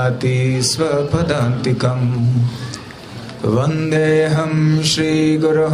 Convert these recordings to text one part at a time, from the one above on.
याति स्वपदान्तिकम्। वन्देऽहं श्रीगुरुः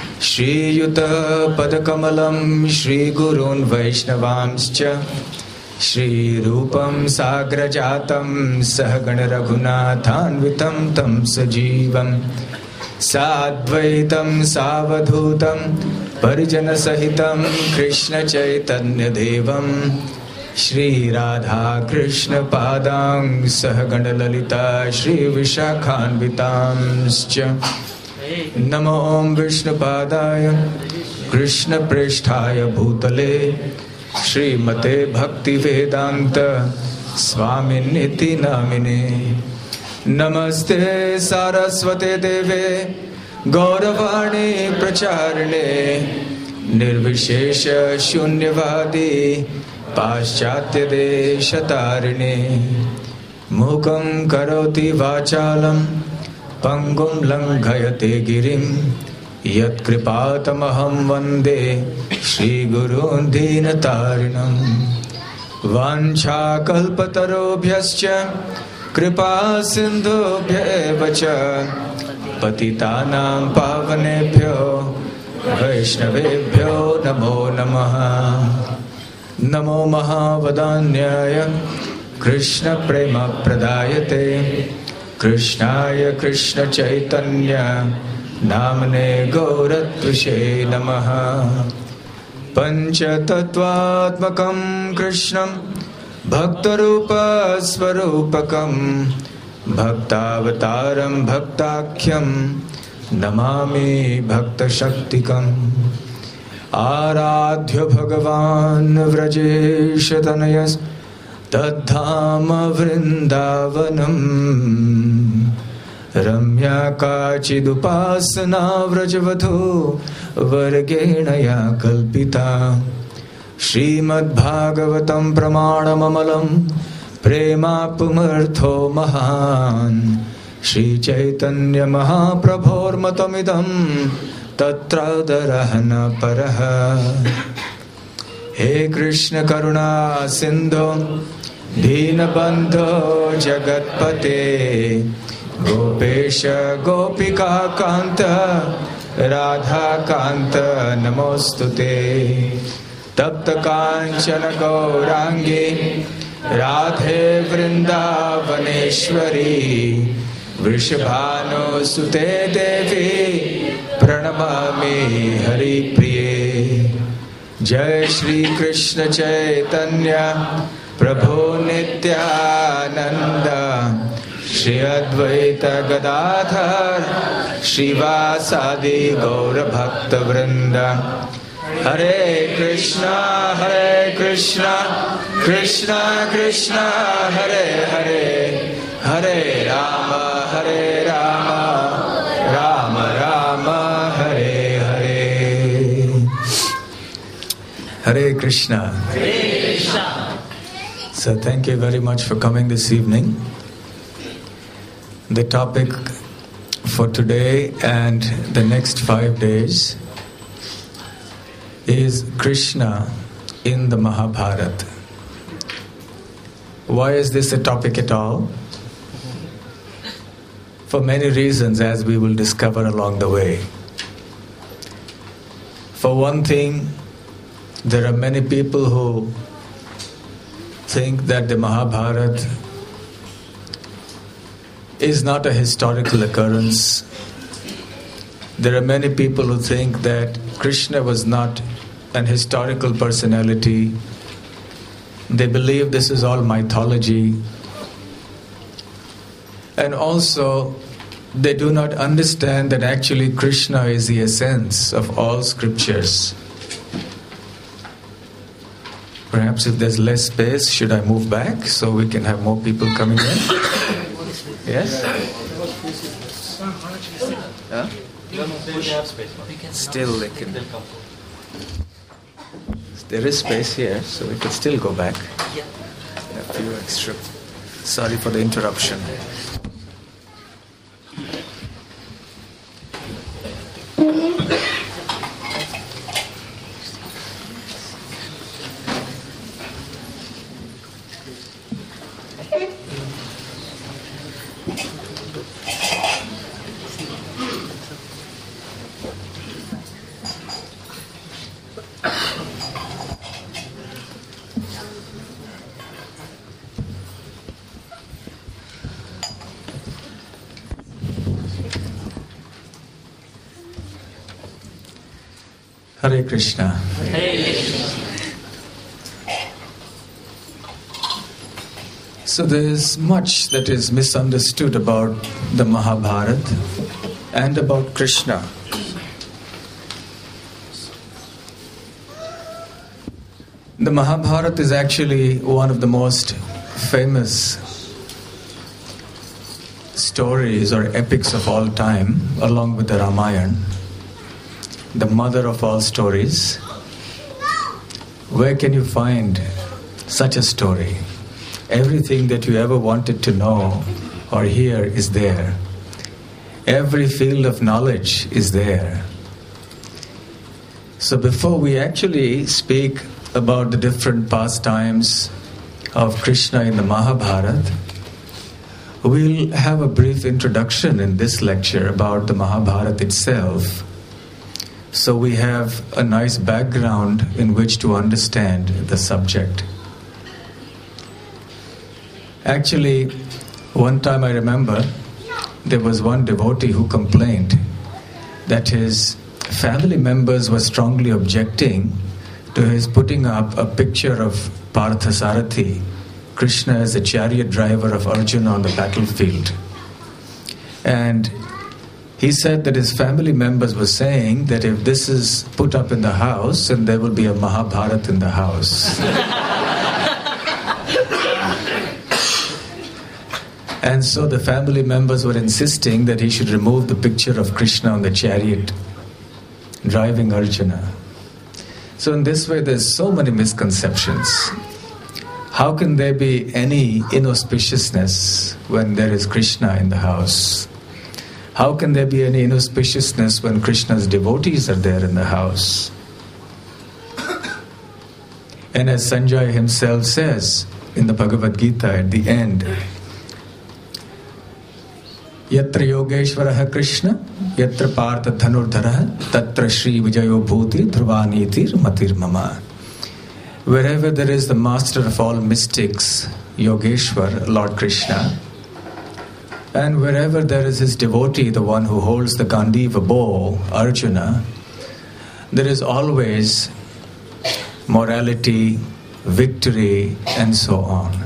श्रीयुतपदकमलं श्रीगुरून् वैष्णवांश्च श्रीरूपं साग्रजातं सहगण रघुनाथान्वितं तं सजीवं साद्वैतं सावधूतं परिजनसहितं कृष्ण चैतन्यदेवं श्रीराधा कृष्ण पादां सहगण ललिता श्रीविशाखान्वितांश्च। नमो विष्णुपादाय कृष्णप्रेष्ठाय भूतले श्रीमते भक्तिवेदांत स्वामिनिति नामिने। नमस्ते सारस्वते देवे गौरवाणी प्रचारिणे निर्विशेष शून्यवादी पाश्चात्य देशतारिणे। मूकं करोति वाचालं पंगुं लंघयते गिरिं यत्कृपातमहं वन्दे श्रीगुरून् दीनतारिणं। वाञ्छाकल्पतरुभ्यश्च कृपा सिन्धुभ्येव च पतितानां पावनेभ्यो वैष्णवेभ्यो नमो नमः। नमो महावदान्याय कृष्णप्रेमप्रदायते कृष्णाय कृष्णचैतन्य नामने गौरत्विषे नमः। पञ्चतत्त्वात्मकं कृष्णं भक्तरूपस्वरूपकं भक्तावतारं भक्ताख्यं नमामि भक्तशक्तिकम्। आराध्य भगवान् व्रजेशतनयस् तद्धाम वृन्दावनम् रम्या काचिदुपासना व्रजवधू वर्गेण या कल्पिता। श्रीमद्भागवतं प्रमाणममलं प्रेमापुमर्थो महान् श्रीचैतन्य महाप्रभोर्मतमिदं तत्रोदरः न परः। हे कृष्ण करुणा सिन्धो दीनबन्धो जगत्पते गोपेश गोपिका कांत राधा कांत नमोस्तुते। तप्त कांचन गौरांगी राधे वृंदावनेश्वरी वृषभानुसुते देवी प्रणमामि हरिप्रिये। जय श्री कृष्ण चैतन्य प्रभु नित्यानंद श्री अद्वैत गदाधर श्रीवासादि गौर भक्त वृंद। हरे कृष्णा कृष्णा कृष्णा हरे हरे हरे राम राम राम हरे हरे। हरे Krishna. So thank you very much for coming this evening. The topic for today and the next 5 days is Krishna in the Mahabharata. Why is this a topic at all? For many reasons, as we will discover along the way. For one thing, there are many people who think that the Mahabharata is not a historical occurrence. There are many people who think that Krishna was not an historical personality. They believe this is all mythology. And also, they do not understand that actually Krishna is the essence of all scriptures. Perhaps if there's less space, should I move back so we can have more people coming in? Yes? Huh? Still they can. There is space here, so we could still go back. A few extra. Sorry for the interruption. Hare Krishna. Hare Krishna. So there is much that is misunderstood about the Mahabharata and about Krishna. The Mahabharata is actually one of the most famous stories or epics of all time, along with the Ramayana, the mother of all stories. Where can you find such a story? Everything that you ever wanted to know or hear is there. Every field of knowledge is there. So before we actually speak about the different pastimes of Krishna in the Mahabharata, we'll have a brief introduction in this lecture about the Mahabharata itself. So we have a nice background in which to understand the subject. Actually, one time I remember there was one devotee who complained that his family members were strongly objecting to his putting up a picture of Parthasarathi, Krishna as a chariot driver of Arjuna on the battlefield. And he said that his family members were saying that if this is put up in the house, then there will be a Mahabharata in the house. And so the family members were insisting that he should remove the picture of Krishna on the chariot driving Arjuna. So in this way there's so many misconceptions. How can there be any inauspiciousness when there is Krishna in the house? How can there be any inauspiciousness when Krishna's devotees are there in the house? And as Sanjay himself says in the Bhagavad Gita at the end, Yatra Yogeshwaraha Krishna, Yatra Partha Dhanurdharaha, Tatra Shri Vijayo Bhuti Dhruvanitir Matir Mama. Wherever there is the master of all mystics, Yogeshwar, Lord Krishna, and wherever there is his devotee, the one who holds the Gandiva bow, Arjuna, there is always morality, victory, and so on.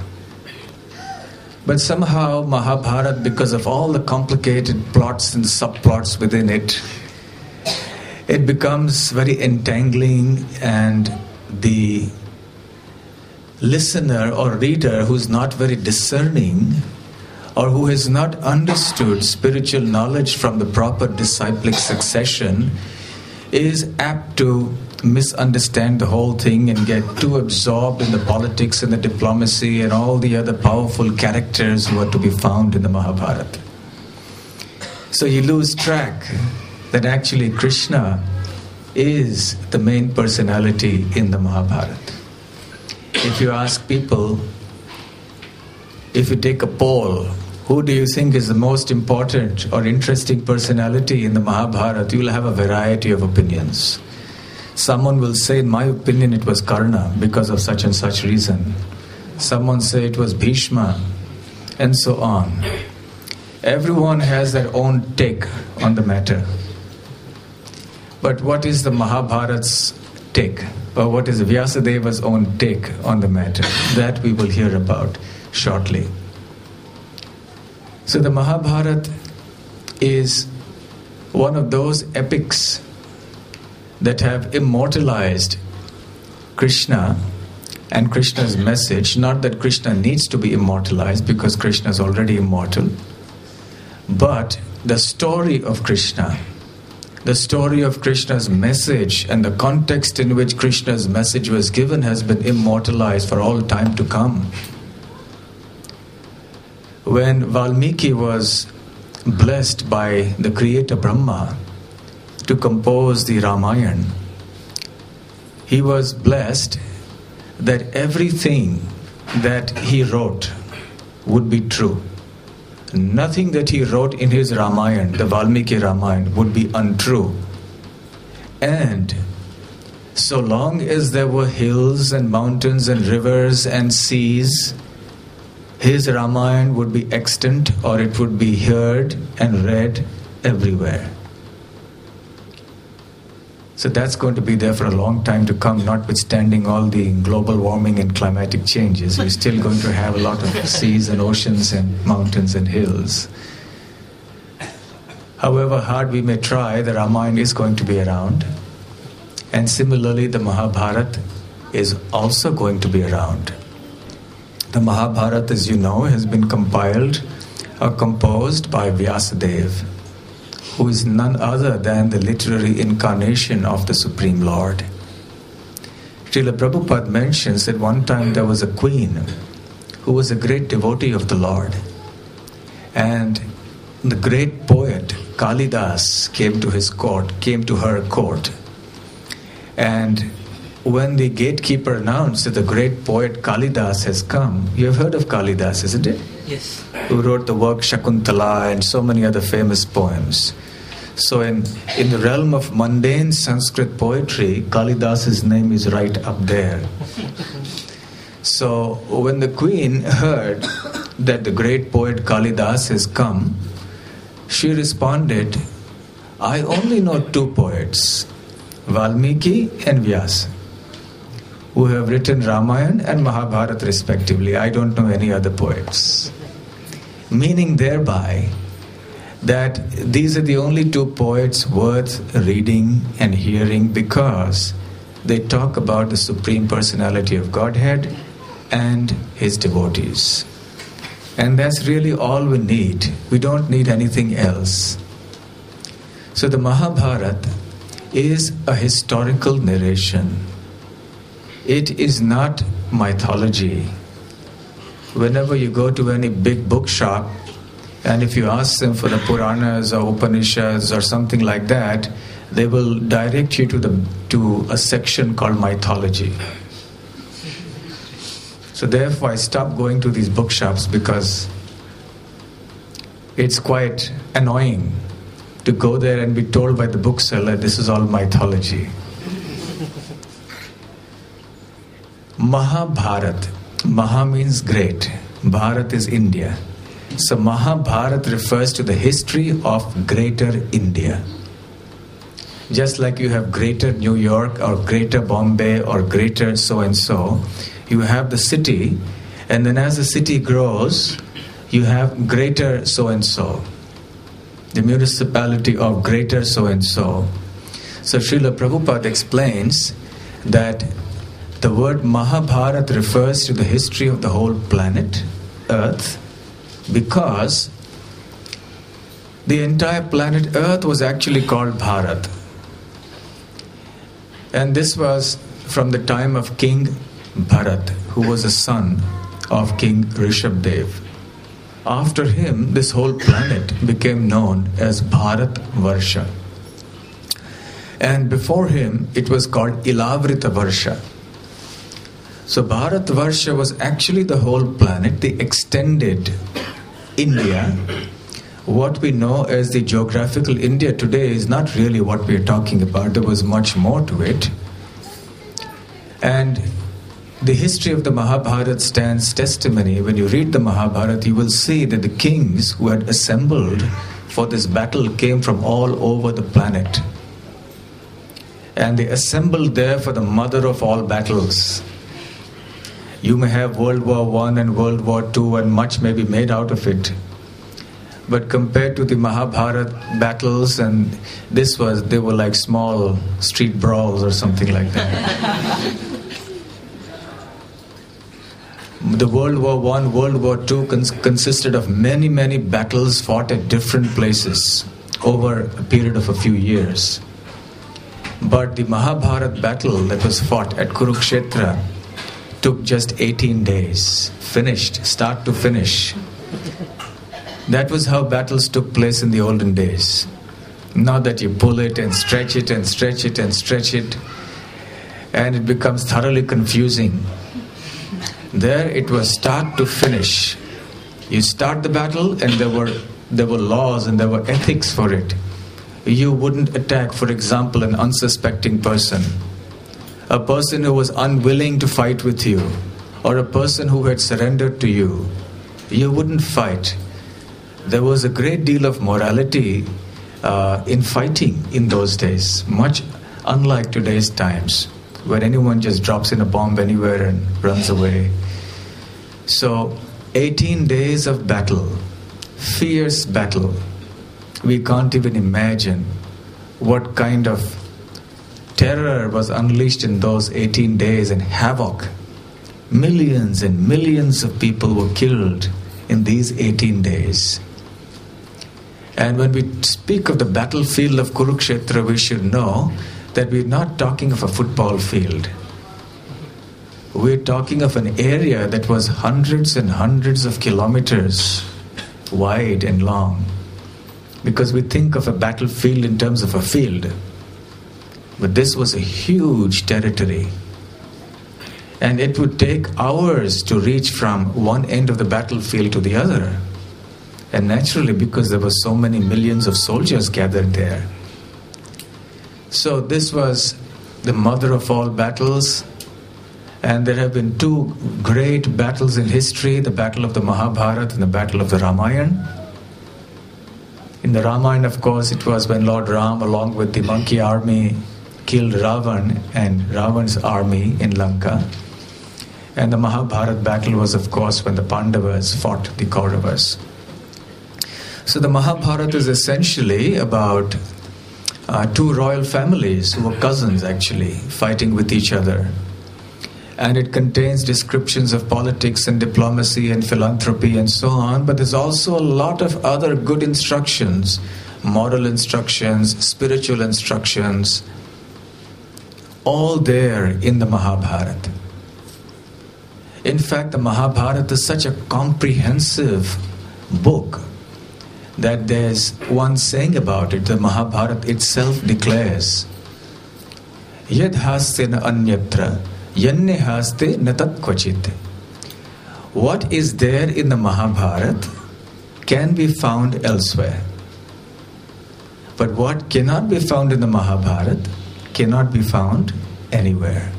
But somehow Mahabharata, because of all the complicated plots and subplots within it, it becomes very entangling, and the listener or reader who's not very discerning or who has not understood spiritual knowledge from the proper disciplic succession is apt to misunderstand the whole thing and get too absorbed in the politics and the diplomacy and all the other powerful characters who are to be found in the Mahabharata. So you lose track that actually Krishna is the main personality in the Mahabharata. If you ask people, if you take a poll, who do you think is the most important or interesting personality in the Mahabharata, you will have a variety of opinions. Someone will say, in my opinion, it was Karna because of such and such reason. Someone say it was Bhishma, and so on. Everyone has their own take on the matter. But what is the Mahabharata's take? Or what is Vyasadeva's own take on the matter? That we will hear about shortly. So the Mahabharata is one of those epics that have immortalized Krishna and Krishna's message. Not that Krishna needs to be immortalized, because Krishna is already immortal, but the story of Krishna, the story of Krishna's message and the context in which Krishna's message was given has been immortalized for all time to come. When Valmiki was blessed by the creator Brahma to compose the Ramayana, he was blessed that everything that he wrote would be true. nothing that he wrote in his Ramayana, the Valmiki Ramayana, would be untrue. And so long as there were hills and mountains and rivers and seas, his Ramayana would be extant, or it would be heard and read everywhere. So that's going to be there for a long time to come, notwithstanding all the global warming and climatic changes. We're still going to have a lot of seas and oceans and mountains and hills. However hard we may try, the Ramayana is going to be around. And similarly, the Mahabharata is also going to be around. The Mahabharata, as you know, has been compiled or composed by Vyasadeva, who is none other than the literary incarnation of the Supreme Lord. Srila Prabhupada mentions that one time there was a queen who was a great devotee of the Lord. And the great poet Kalidas came to her court. And when the gatekeeper announced that the great poet Kalidas has come, you have heard of Kalidas, isn't it? Yes. Who wrote the work Shakuntala and so many other famous poems. So in the realm of mundane Sanskrit poetry, Kalidas's name is right up there. So when the queen heard that the great poet Kalidas has come, she responded, I only know two poets, Valmiki and Vyasa, who have written Ramayana and Mahabharata respectively. I don't know any other poets. Meaning thereby that these are the only two poets worth reading and hearing, because they talk about the Supreme Personality of Godhead and His devotees. And that's really all we need. We don't need anything else. So the Mahabharata is a historical narration. It is not mythology. Whenever you go to any big bookshop, and if you ask them for the Puranas or Upanishads or something like that, they will direct you to a section called mythology. So therefore I stopped going to these bookshops, because it's quite annoying to go there and be told by the bookseller, this is all mythology. Mahabharata. Maha means great. Bharat is India. So Mahabharata refers to the history of greater India. Just like you have greater New York or greater Bombay or greater so-and-so, you have the city, and then as the city grows, you have greater so-and-so, the municipality of greater so-and-so. So Srila Prabhupada explains that the word Mahabharata refers to the history of the whole planet, Earth, because the entire planet Earth was actually called Bharat. And this was from the time of King Bharat, who was a son of King Rishabdev. After him, this whole planet became known as Bharat Varsha. And before him, it was called Ilavrita Varsha. So Bharat Varsha was actually the whole planet, the extended India. What we know as the geographical India today is not really what we are talking about. There was much more to it. And the history of the Mahabharata stands testimony. When you read the Mahabharata, you will see that the kings who had assembled for this battle came from all over the planet. And they assembled there for the mother of all battles. You may have World War I and World War II, and much may be made out of it. But compared to the Mahabharata battles, and they were like small street brawls or something like that. The World War I, World War II consisted of many, many battles fought at different places over a period of a few years. But the Mahabharata battle that was fought at Kurukshetra took just 18 days, finished, start to finish. That was how battles took place in the olden days. Not that you pull it and stretch it and stretch it and stretch it, and it becomes thoroughly confusing. There it was start to finish. You start the battle and there were laws and there were ethics for it. You wouldn't attack, for example, an unsuspecting person, a person who was unwilling to fight with you, or a person who had surrendered to you. You wouldn't fight. There was a great deal of morality in fighting in those days, much unlike today's times, where anyone just drops in a bomb anywhere and runs away. So, 18 days of battle, fierce battle. We can't even imagine what kind of terror was unleashed in those 18 days and havoc. Millions and millions of people were killed in these 18 days. And when we speak of the battlefield of Kurukshetra, we should know that we're not talking of a football field. We're talking of an area that was hundreds and hundreds of kilometers wide and long. Because we think of a battlefield in terms of a field. But this was a huge territory. And it would take hours to reach from one end of the battlefield to the other. And naturally, because there were so many millions of soldiers gathered there. So this was the mother of all battles. And there have been two great battles in history, the battle of the Mahabharata and the battle of the Ramayana. In the Ramayana, of course, it was when Lord Ram, along with the monkey army, killed Ravan and Ravan's army in Lanka. And the Mahabharata battle was, of course, when the Pandavas fought the Kauravas. So the Mahabharata is essentially about two royal families who were cousins, actually, fighting with each other. And it contains descriptions of politics and diplomacy and philanthropy and so on, but there's also a lot of other good instructions, moral instructions, spiritual instructions, all there in the Mahabharata. In fact, the Mahabharata is such a comprehensive book that there's one saying about it. The Mahabharata itself declares, Yad haste na anyatra, yanne haste na tat kvachit. What is there in the Mahabharata can be found elsewhere. But what cannot be found in the Mahabharata cannot be found anywhere.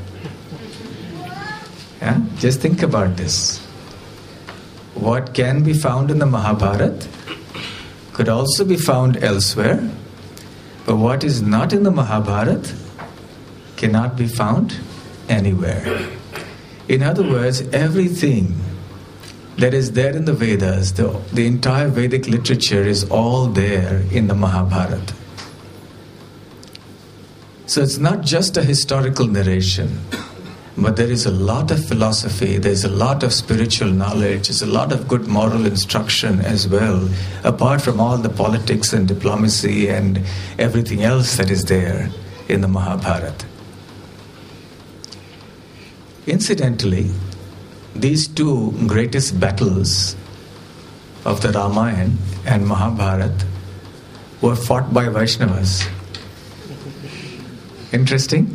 Yeah? Just think about this. What can be found in the Mahabharata could also be found elsewhere, but what is not in the Mahabharata cannot be found anywhere. In other words, everything that is there in the Vedas, the entire Vedic literature is all there in the Mahabharata. So it's not just a historical narration, but there is a lot of philosophy, there's a lot of spiritual knowledge, there's a lot of good moral instruction as well, apart from all the politics and diplomacy and everything else that is there in the Mahabharata. Incidentally, these two greatest battles of the Ramayana and Mahabharata were fought by Vaishnavas. Interesting?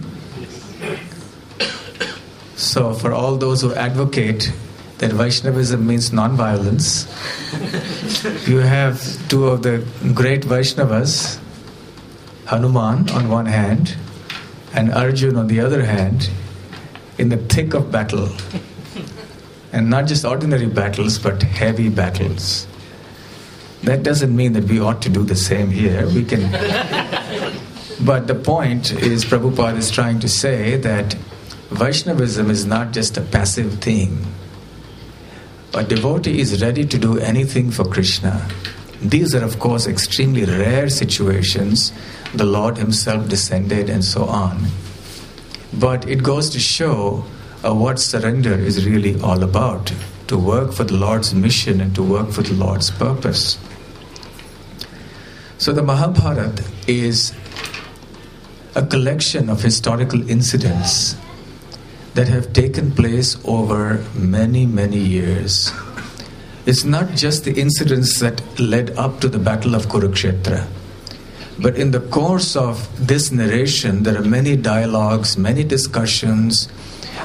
So for all those who advocate that Vaishnavism means non-violence, you have two of the great Vaishnavas, Hanuman on one hand and Arjun on the other hand, in the thick of battle. And not just ordinary battles, but heavy battles. That doesn't mean that we ought to do the same here. We can. But the point is, Prabhupada is trying to say that Vaishnavism is not just a passive thing. A devotee is ready to do anything for Krishna. These are, of course, extremely rare situations. The Lord Himself descended and so on. But it goes to show what surrender is really all about, to work for the Lord's mission and to work for the Lord's purpose. So the Mahabharata is a collection of historical incidents that have taken place over many, many years. It's not just the incidents that led up to the Battle of Kurukshetra, but in the course of this narration, there are many dialogues, many discussions,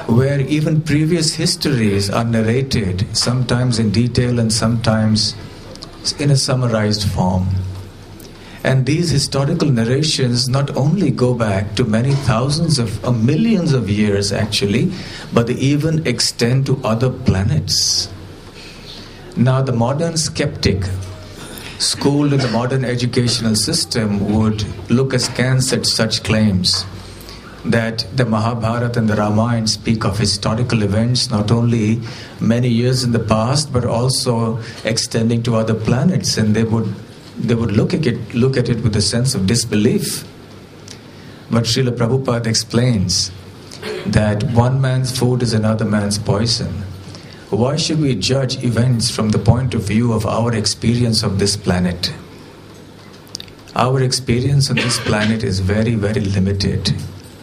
where even previous histories are narrated, sometimes in detail and sometimes in a summarized form. And these historical narrations not only go back to many thousands of millions of years actually, but they even extend to other planets. Now the modern skeptic, schooled in the modern educational system, would look askance at such claims that the Mahabharata and the Ramayana speak of historical events not only many years in the past but also extending to other planets, and they would look at it with a sense of disbelief. But Srila Prabhupada explains that one man's food is another man's poison. Why should we judge events from the point of view of our experience of this planet? Our experience on this planet is very, very limited.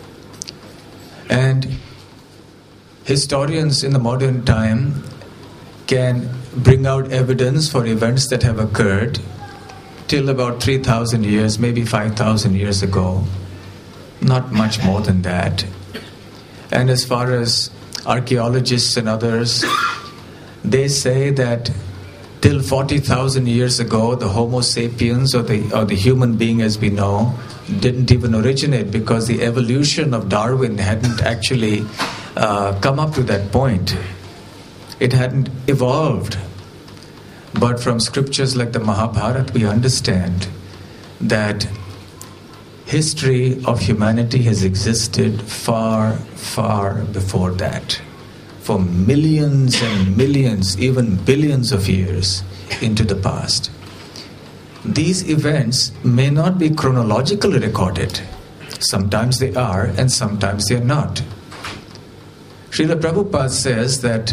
And historians in the modern time can bring out evidence for events that have occurred till about 3,000 years, maybe 5,000 years ago. Not much more than that. And as far as archaeologists and others, they say that till 40,000 years ago, the Homo sapiens, or the human being as we know, didn't even originate, because the evolution of Darwin hadn't actually come up to that point. It hadn't evolved. But from scriptures like the Mahabharata, we understand that history of humanity has existed far, far before that, for millions and millions, even billions of years into the past. These events may not be chronologically recorded. Sometimes they are and sometimes they are not. Srila Prabhupada says that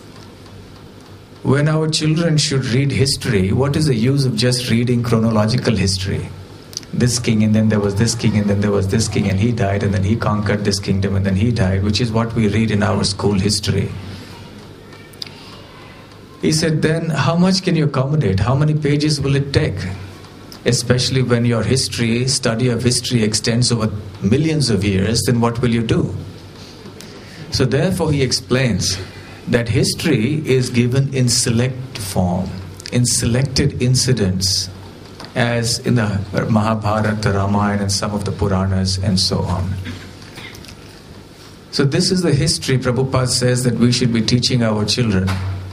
when our children should read history, what is the use of just reading chronological history? This king, and then there was this king, and then there was this king, and he died, and then he conquered this kingdom, and then he died, which is what we read in our school history. He said, then how much can you accommodate? How many pages will it take? Especially when your study of history extends over millions of years, then what will you do? So therefore he explains that history is given in select form, in selected incidents, as in the Mahabharata, the Ramayana, and some of the Puranas, and so on. So this is the history Prabhupada says that we should be teaching our children,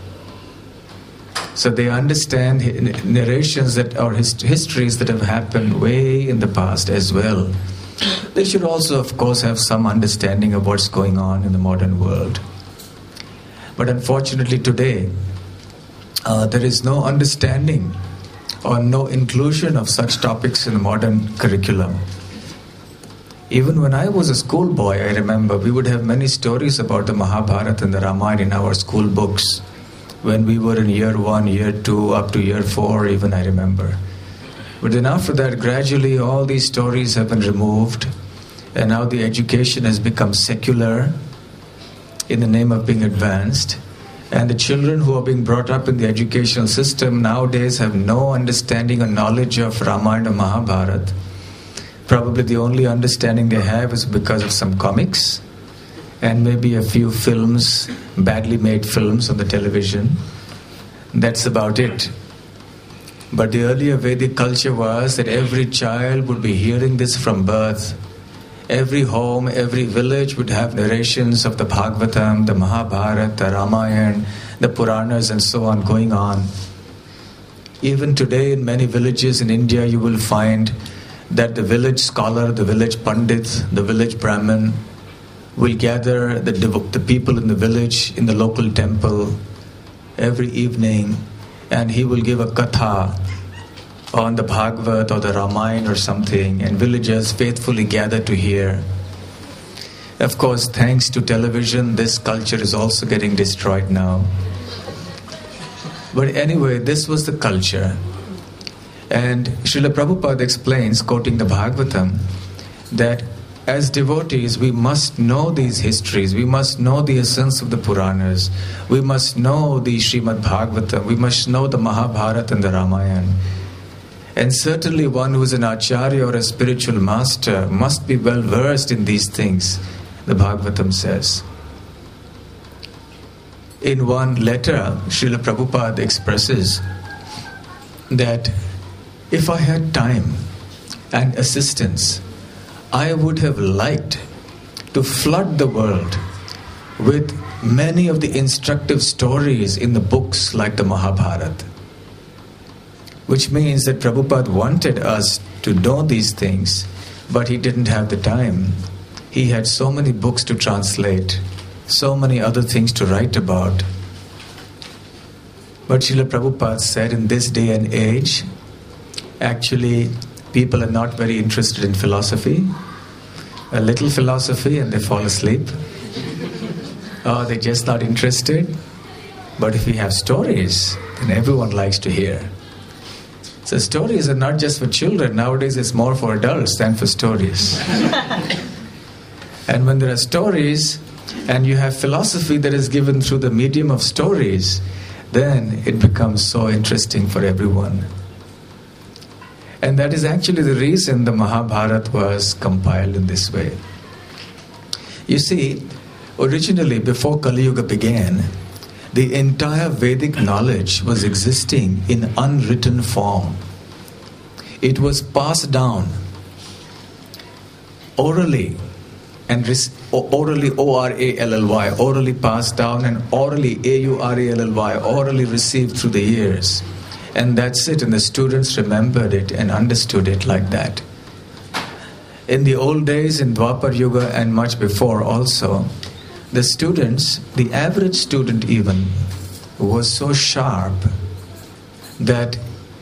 so they understand narrations that are histories that have happened way in the past as well. They should also, of course, have some understanding of what's going on in the modern world. But unfortunately today, there is no understanding or no inclusion of such topics in the modern curriculum. Even when I was a schoolboy, I remember we would have many stories about the Mahabharata and the Ramayana in our school books. When we were in year 1, year 2, up to year 4, even I remember. But then after that, gradually all these stories have been removed, and now the education has become secular in the name of being advanced. And the children who are being brought up in the educational system nowadays have no understanding or knowledge of Ramayana or Mahabharata. Probably the only understanding they have is because of some comics and maybe a few films, badly made films on the television. That's about it. But the earlier Vedic culture was that every child would be hearing this from birth. Every home, every village would have narrations of the Bhagavatam, the Mahabharata, the Ramayana, the Puranas, and so on going on. Even today in many villages in India, you will find that the village scholar, the village pandit, the village Brahmin will gather the people in the village in the local temple every evening, and he will give a katha on the Bhagavad or the Ramayana or something, and villagers faithfully gather to hear. Of course, thanks to television, this culture is also getting destroyed now. But anyway, this was the culture. And Srila Prabhupada explains, quoting the Bhagavatam, that as devotees, we must know these histories, we must know the essence of the Puranas, we must know the Srimad Bhagavatam, we must know the Mahabharata and the Ramayana. And certainly one who is an acharya or a spiritual master must be well versed in these things, the Bhagavatam says. In one letter, Srila Prabhupada expresses that if I had time and assistance, I would have liked to flood the world with many of the instructive stories in the books like the Mahabharata. Which means that Prabhupada wanted us to know these things, but he didn't have the time. He had so many books to translate, so many other things to write about. But Srila Prabhupada said in this day and age, actually people are not very interested in philosophy. A little philosophy and they fall asleep. Or they're just not interested. But if we have stories, then everyone likes to hear. So stories are not just for children. Nowadays it's more for adults than for stories. And when there are stories and you have philosophy that is given through the medium of stories, then it becomes so interesting for everyone. And that is actually the reason the Mahabharata was compiled in this way. You see, originally before Kali Yuga began, the entire Vedic knowledge was existing in unwritten form. It was passed down orally, and orally, O-R-A-L-L-Y, orally passed down, and orally, A-U-R-A-L-L-Y, orally received through the years. And that's it, and the students remembered it and understood it like that. In the old days, in Dwapar Yuga and much before also, the students, the average student even, was so sharp that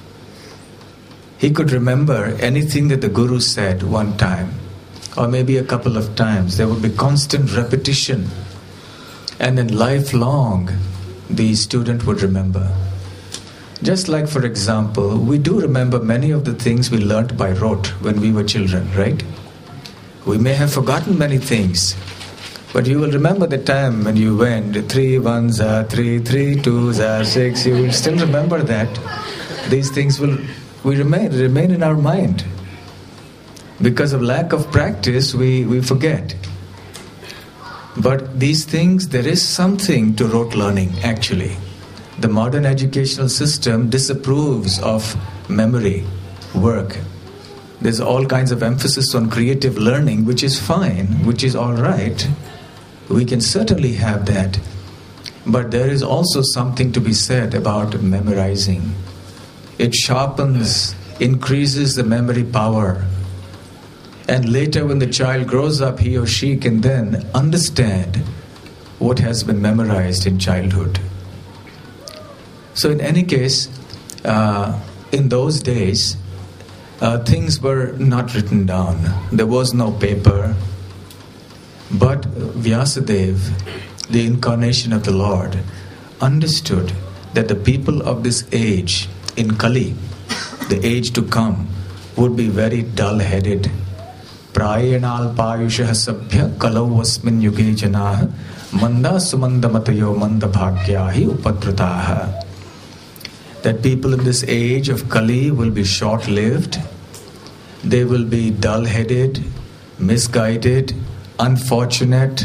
he could remember anything that the Guru said one time, or maybe a couple of times. There would be constant repetition, and then lifelong the student would remember. Just like, for example, we do remember many of the things we learnt by rote when we were children, right? We may have forgotten many things, but you will remember the time when you went 3 1s are 3, 3 2s are 6. You will still remember that. These things will remain in our mind. Because of lack of practice, we forget. But these things, there is something to rote learning actually. The modern educational system disapproves of memory work. There's all kinds of emphasis on creative learning, which is fine, which is all right. We can certainly have that. But there is also something to be said about memorizing. It sharpens, increases the memory power. And later when the child grows up, he or she can then understand what has been memorized in childhood. So in any case, in those days, things were not written down. There was no paper. But Vyasadeva, the incarnation of the Lord, understood that the people of this age, in Kali, the age to come, would be very dull-headed. Prayenal payushah sabhya kalau vasmin yuge janah manda sumanda matayo manda bhagyahi upadvrataha. That people in this age of Kali will be short-lived, they will be dull-headed, misguided, unfortunate.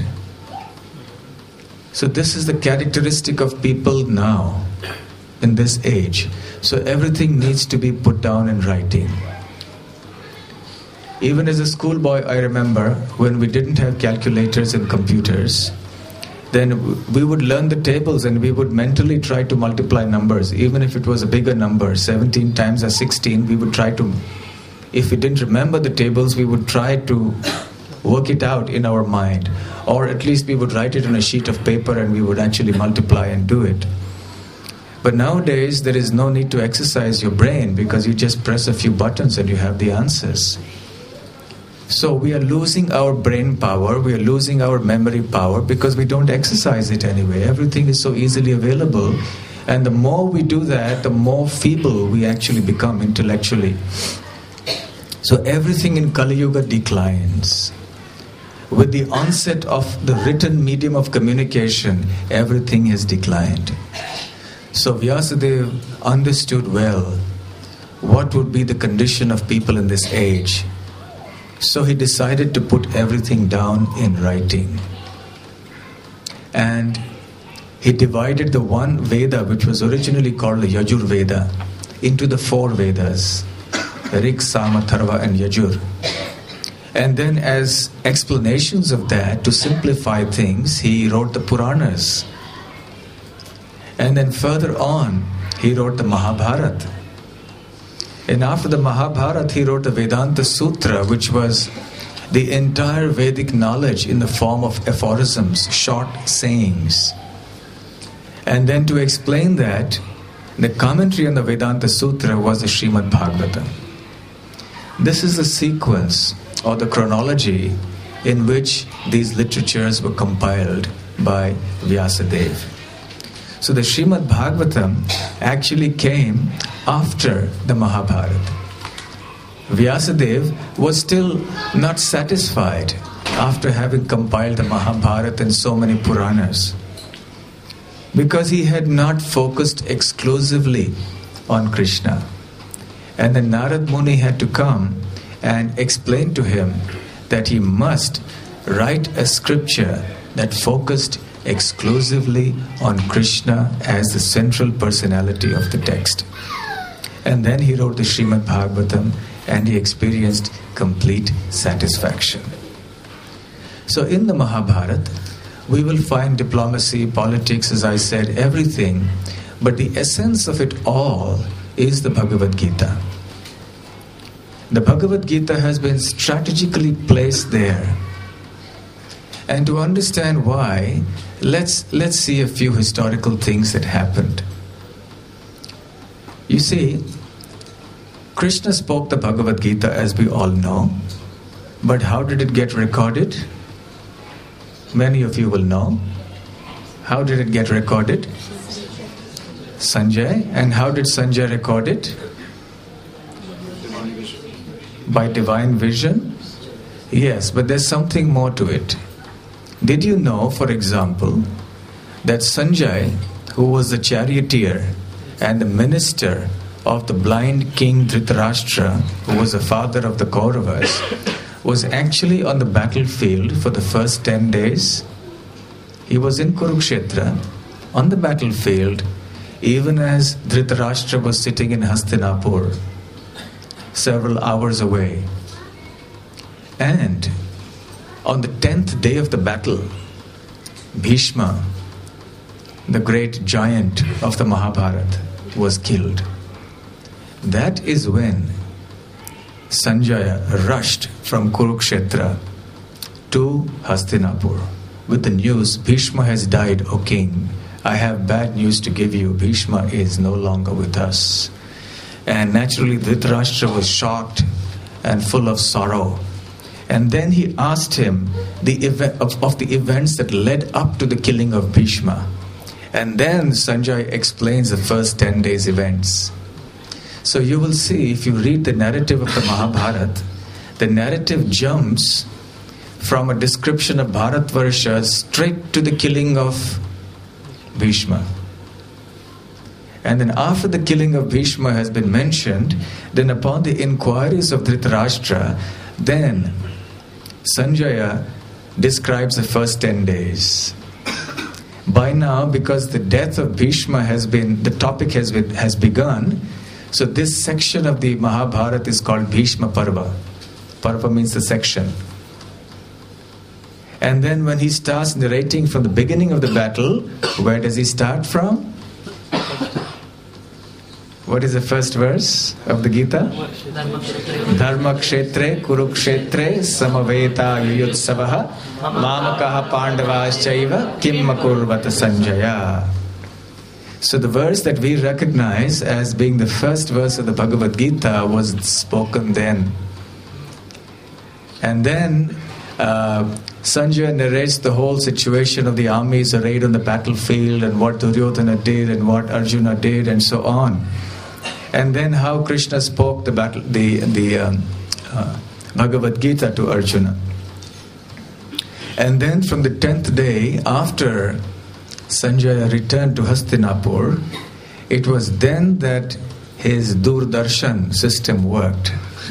So this is the characteristic of people now, in this age. So everything needs to be put down in writing. Even as a schoolboy, I remember when we didn't have calculators and computers, then we would learn the tables and we would mentally try to multiply numbers. Even if it was a bigger number, 17 times or 16, we would try to, if we didn't remember the tables, we would try to work it out in our mind. Or at least we would write it on a sheet of paper and we would actually multiply and do it. But nowadays, there is no need to exercise your brain because you just press a few buttons and you have the answers. So we are losing our brain power, we are losing our memory power because we don't exercise it anyway. Everything is so easily available, and the more we do that, the more feeble we actually become intellectually. So everything in Kali Yuga declines. With the onset of the written medium of communication, everything has declined. So Vyasadeva understood well what would be the condition of people in this age. So he decided to put everything down in writing. And he divided the one Veda, which was originally called the Yajur Veda, into the 4 Vedas, Rig, Sama, Tharva and Yajur. And then as explanations of that, to simplify things, he wrote the Puranas. And then further on, he wrote the Mahabharata. And after the Mahabharata, he wrote the Vedanta Sutra, which was the entire Vedic knowledge in the form of aphorisms, short sayings. And then to explain that, the commentary on the Vedanta Sutra was the Srimad Bhagavatam. This is the sequence or the chronology in which these literatures were compiled by Vyasadeva. So the Srimad Bhagavatam actually came after the Mahabharata. Vyasadeva was still not satisfied after having compiled the Mahabharata and so many Puranas, because he had not focused exclusively on Krishna. And then Narad Muni had to come and explain to him that he must write a scripture that focused exclusively on Krishna as the central personality of the text. And then he wrote the Srimad Bhagavatam, and he experienced complete satisfaction. So in the Mahabharata, we will find diplomacy, politics, as I said, everything. But the essence of it all is the Bhagavad Gita. The Bhagavad Gita has been strategically placed there. And to understand why, let's see a few historical things that happened. You see, Krishna spoke the Bhagavad Gita, as we all know. But how did it get recorded? Many of you will know. How did it get recorded? Sanjay. And how did Sanjay record it? By divine vision? Yes, but there's something more to it. Did you know, for example, that Sanjay, who was the charioteer and the minister of the blind king Dhritarashtra, who was the father of the Kauravas, was actually on the battlefield for the first 10 days? He was in Kurukshetra, on the battlefield, even as Dhritarashtra was sitting in Hastinapur, several hours away. And on the 10th day of the battle, Bhishma, the great giant of the Mahabharata, was killed. That is when Sanjaya rushed from Kurukshetra to Hastinapur with the news, Bhishma has died, O king. I have bad news to give you. Bhishma is no longer with us. And naturally Dhritarashtra was shocked and full of sorrow. And then he asked him of the events that led up to the killing of Bhishma. And then Sanjay explains the first 10 days events. So you will see, if you read the narrative of the Mahabharata, the narrative jumps from a description of Bharatvarsha straight to the killing of Bhishma. And then after the killing of Bhishma has been mentioned, then upon the inquiries of Dhritarashtra, then Sanjaya describes the first 10 days. By now, because the death of Bhishma the topic has begun, so this section of the Mahabharata is called Bhishma Parva. Parva means the section. And then when he starts narrating from the beginning of the battle, where does he start from? What is the first verse of the Gita? Dharma kshetre kurukshetre samaveta yuyutsavaha mamakaha pandavaschaiva kim makurvata sanjaya. So the verse that we recognize as being the first verse of the Bhagavad Gita was spoken then. And then Sanjaya narrates the whole situation of the armies arrayed on the battlefield and what Duryodhana did and what Arjuna did and so on. And then how Krishna spoke the Bhagavad Gita to Arjuna. And then from the 10th day, after Sanjaya returned to Hastinapur, it was then that his Doordarshan system worked.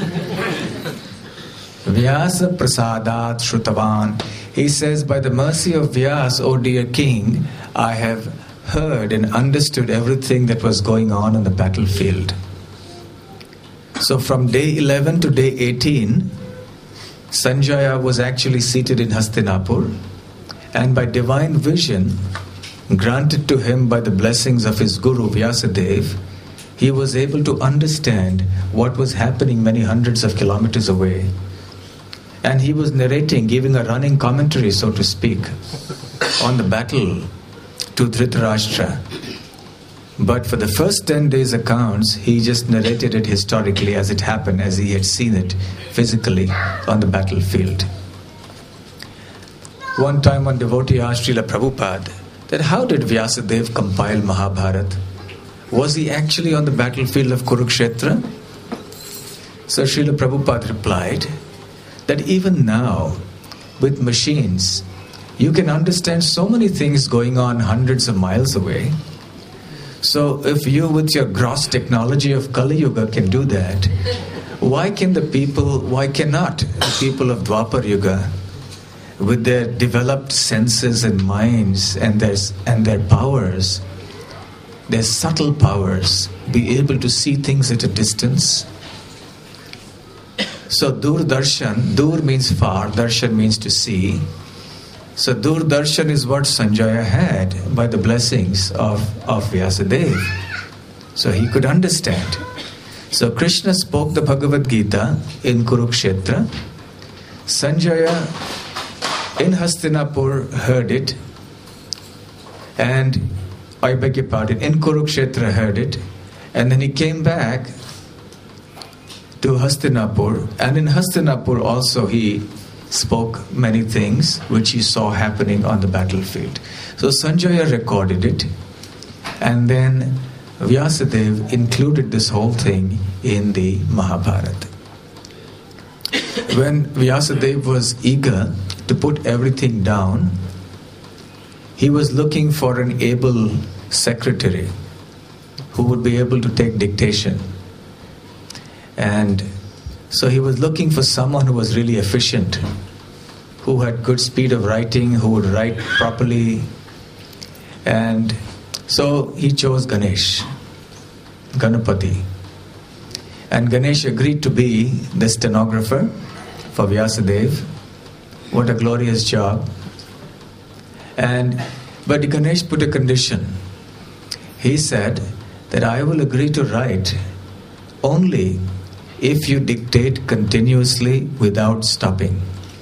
Vyasa prasadat shrutavan. He says, by the mercy of Vyas, O dear king, I have heard and understood everything that was going on the battlefield. So from day 11 to day 18, Sanjaya was actually seated in Hastinapur, and by divine vision granted to him by the blessings of his guru Vyasadeva, he was able to understand what was happening many hundreds of kilometers away. And he was narrating, giving a running commentary, so to speak, on the battle to Dhritarashtra. But for the first 10 days' accounts, he just narrated it historically as it happened, as he had seen it physically on the battlefield. One time one devotee asked Srila Prabhupada that how did Vyasadeva compile Mahabharata? Was he actually on the battlefield of Kurukshetra? So Srila Prabhupada replied that even now, with machines, you can understand so many things going on hundreds of miles away. So if you with your gross technology of Kali Yuga can do that, why cannot the people of Dwapar Yuga, with their developed senses and minds and their powers, their subtle powers, be able to see things at a distance? So Durdarshan, Dur means far, Darshan means to see. So Durdarshan is what Sanjaya had by the blessings of Vyasadeva. So he could understand. So Krishna spoke the Bhagavad Gita in Kurukshetra. Sanjaya in Hastinapur heard it, and I beg your pardon, in Kurukshetra heard it, and then he came back to Hastinapur, and in Hastinapur also he spoke many things which he saw happening on the battlefield. So Sanjaya recorded it, and then Vyasadeva included this whole thing in the Mahabharata. When Vyasadeva was eager to put everything down, he was looking for an able secretary who would be able to take dictation. And so he was looking for someone who was really efficient, who had good speed of writing, who would write properly. And so he chose Ganesh, Ganapati. And Ganesh agreed to be the stenographer for Vyasadeva. What a glorious job. But Ganesh put a condition. He said that I will agree to write only if you dictate continuously without stopping.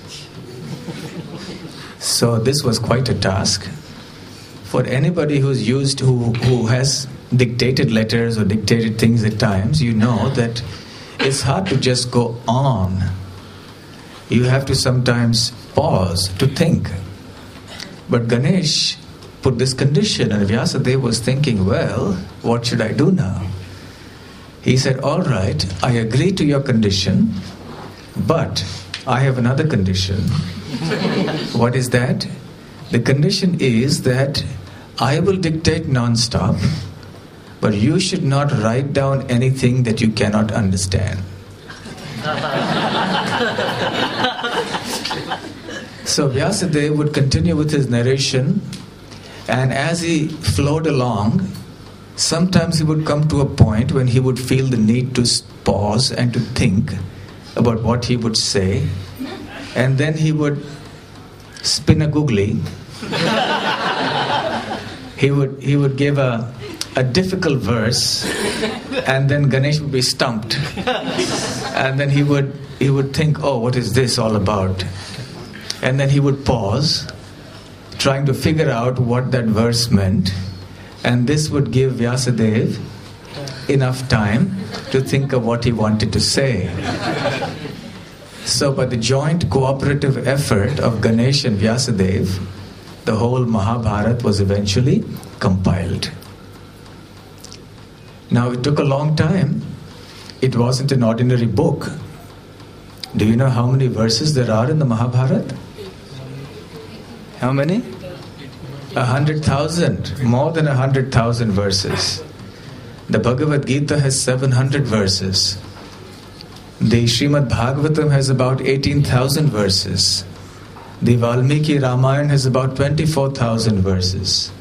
So this was quite a task. For anybody who has dictated letters or dictated things at times, you know that it's hard to just go on. You have to sometimes pause to think. But Ganesh put this condition, and Vyasadeva was thinking, well, what should I do now? He said, all right, I agree to your condition, but I have another condition. What is that? The condition is that I will dictate non-stop, but you should not write down anything that you cannot understand. So Vyasadeva would continue with his narration, and as he flowed along, sometimes he would come to a point when he would feel the need to pause and to think about what he would say, and then he would spin a googly. He would give a difficult verse, and then Ganesh would be stumped, and then he would think, oh, what is this all about? And then he would pause, trying to figure out what that verse meant, and this would give Vyasadeva enough time to think of what he wanted to say. So by the joint cooperative effort of Ganesh and Vyasadeva, the whole Mahabharata was eventually compiled. Now it took a long time. It wasn't an ordinary book. Do you know how many verses there are in the Mahabharata? How many? 100,000. More than 100,000 verses. The Bhagavad Gita has 700 verses. The Srimad Bhagavatam has about 18,000 verses. The Valmiki Ramayana has about 24,000 verses.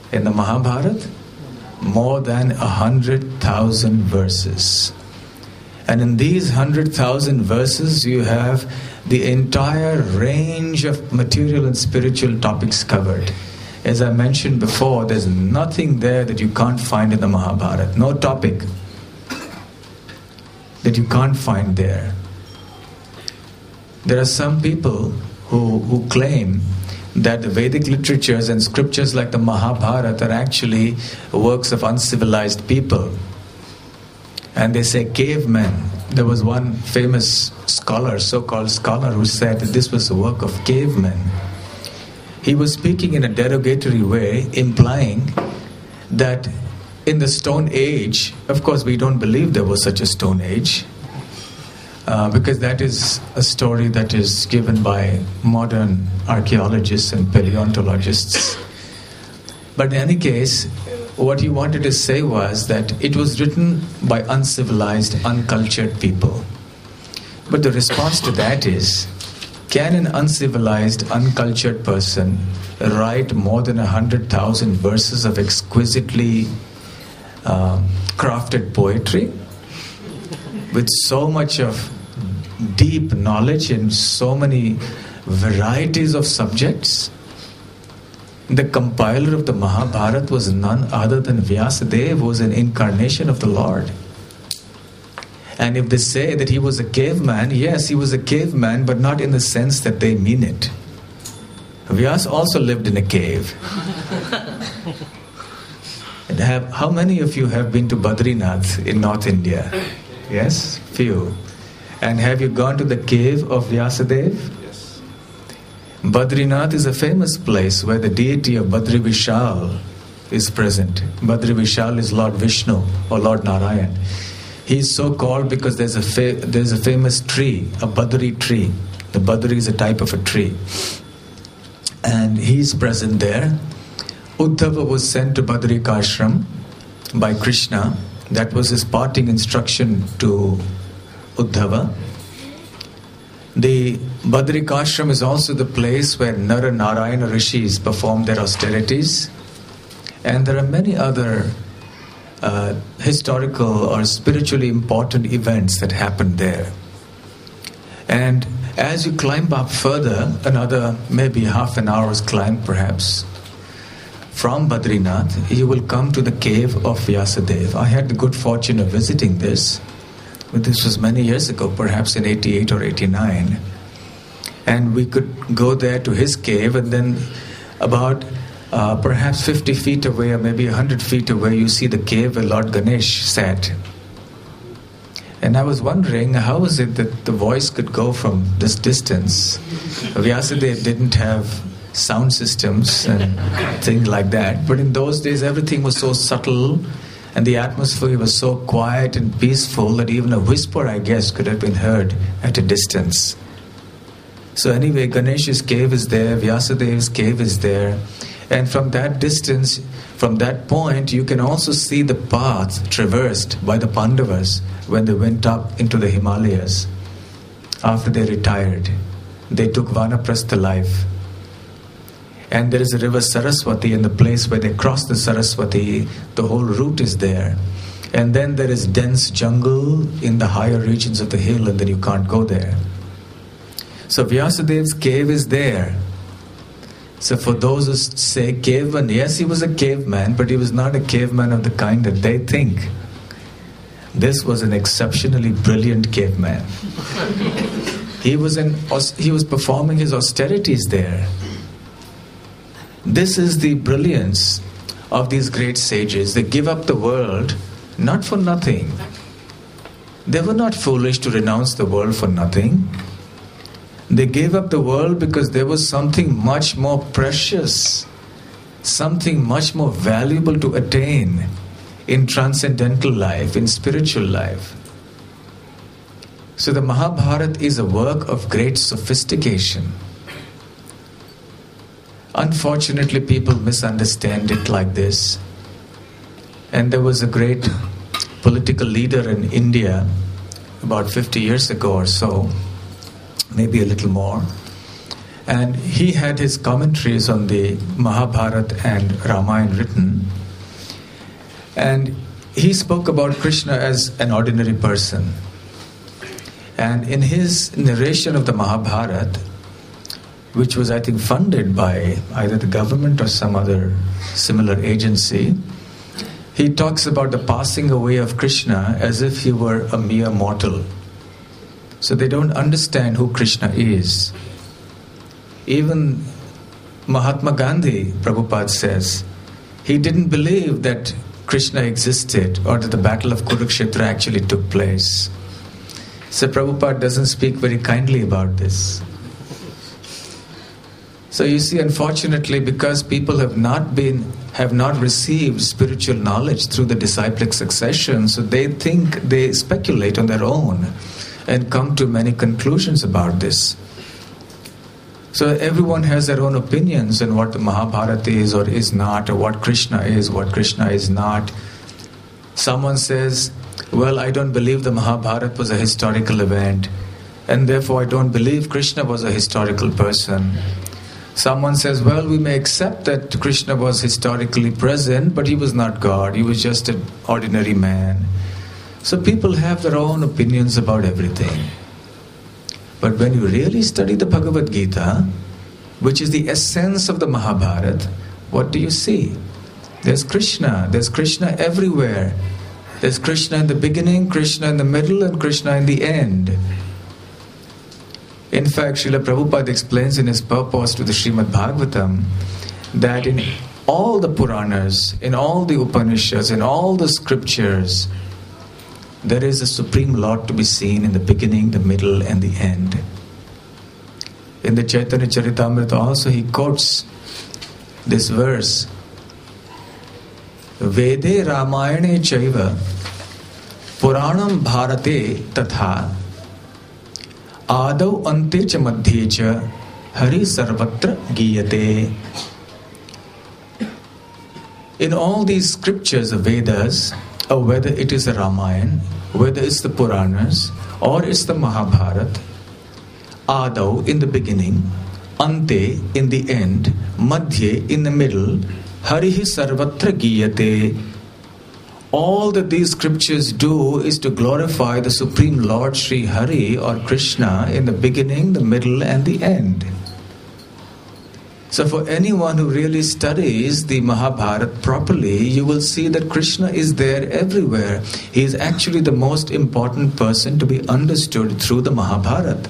In the Mahabharata, more than 100,000 verses. And in these 100,000 verses, you have the entire range of material and spiritual topics covered. As I mentioned before, there's nothing there that you can't find in the Mahabharata. No topic that you can't find there. There are some people who claim that the Vedic literatures and scriptures like the Mahabharata are actually works of uncivilized people. And they say cavemen. There was one famous scholar, so-called scholar, who said that this was the work of cavemen. He was speaking in a derogatory way, implying that in the Stone Age, of course we don't believe there was such a Stone Age, because that is a story that is given by modern archaeologists and paleontologists. But in any case, what he wanted to say was that it was written by uncivilized, uncultured people. But the response to that is, can an uncivilized, uncultured person write more than 100,000 verses of exquisitely crafted poetry with so much of deep knowledge and so many varieties of subjects? The compiler of the Mahabharata was none other than Vyasadeva, who was an incarnation of the Lord. And if they say that he was a caveman, yes, he was a caveman, but not in the sense that they mean it. Vyasa also lived in a cave. And how many of you have been to Badrinath in North India? Yes? Few. And have you gone to the cave of Vyasadeva? Badrinath is a famous place where the deity of Badri Vishal is present. Badri Vishal is Lord Vishnu or Lord Narayan. He is so called because there's a famous tree, a Badri tree. The Badri is a type of a tree. And he is present there. Uddhava was sent to Badrikashram by Krishna. That was his parting instruction to Uddhava. The Badrikashram is also the place where Nara Narayana Rishis performed their austerities. And there are many other historical or spiritually important events that happened there. And as you climb up further, another maybe half an hour's climb perhaps, from Badrinath, you will come to the cave of Vyasadeva. I had the good fortune of visiting this. But this was many years ago, perhaps in 88 or 89. And we could go there to his cave, and then about perhaps 50 feet away or maybe 100 feet away, you see the cave where Lord Ganesh sat. And I was wondering, how is it that the voice could go from this distance? Vyasadeva didn't have sound systems and things like that. But in those days, everything was so subtle, and the atmosphere was so quiet and peaceful that even a whisper, I guess, could have been heard at a distance. So anyway, Ganesh's cave is there, Vyasadeva's cave is there. And from that distance, from that point, you can also see the path traversed by the Pandavas when they went up into the Himalayas. After they retired, they took Vanaprastha life. And there is a river Saraswati, and the place where they cross the Saraswati, the whole route is there. And then there is dense jungle in the higher regions of the hill, and then you can't go there. So Vyasadeva's cave is there. So for those who say caveman, yes, he was a caveman, but he was not a caveman of the kind that they think. This was an exceptionally brilliant caveman. He was performing his austerities there. This is the brilliance of these great sages. They give up the world not for nothing. They were not foolish to renounce the world for nothing. They gave up the world because there was something much more precious, something much more valuable to attain in transcendental life, in spiritual life. So the Mahabharata is a work of great sophistication. Unfortunately, people misunderstand it like this. And there was a great political leader in India about 50 years ago or so, maybe a little more. And he had his commentaries on the Mahabharata and Ramayana written. And he spoke about Krishna as an ordinary person. And in his narration of the Mahabharata, which was, I think, funded by either the government or some other similar agency, he talks about the passing away of Krishna as if he were a mere mortal. So they don't understand who Krishna is. Even Mahatma Gandhi, Prabhupada says, he didn't believe that Krishna existed or that the battle of Kurukshetra actually took place. So Prabhupada doesn't speak very kindly about this. So you see, unfortunately, because people have not received spiritual knowledge through the disciplic succession, so they speculate on their own and come to many conclusions about this. So everyone has their own opinions on what the Mahabharata is or is not, or what Krishna is not. Someone says, well, I don't believe the Mahabharata was a historical event, and therefore I don't believe Krishna was a historical person. Someone says, well, we may accept that Krishna was historically present, but he was not God, he was just an ordinary man. So people have their own opinions about everything. But when you really study the Bhagavad Gita, which is the essence of the Mahabharata, what do you see? There's Krishna everywhere. There's Krishna in the beginning, Krishna in the middle, and Krishna in the end. In fact, Srila Prabhupada explains in his purport to the Srimad Bhagavatam that in all the Puranas, in all the Upanishads, in all the scriptures, there is a Supreme Lord to be seen in the beginning, the middle, and the end. In the Chaitanya Charitamrita also he quotes this verse, Vede Ramayane Chaiva Puranam Bharate Tatha Adau Ante Cha Madhye Cha Hari Sarvatra Giyate. In all these scriptures of Vedas, or whether it is the Ramayana, whether it's the Puranas, or it's the Mahabharata, Adau in the beginning, Ante in the end, Madhye in the middle, Harihi Sarvatra Giyate. All that these scriptures do is to glorify the Supreme Lord Sri Hari or Krishna in the beginning, the middle, and the end. So for anyone who really studies the Mahabharata properly, you will see that Krishna is there everywhere. He is actually the most important person to be understood through the Mahabharata.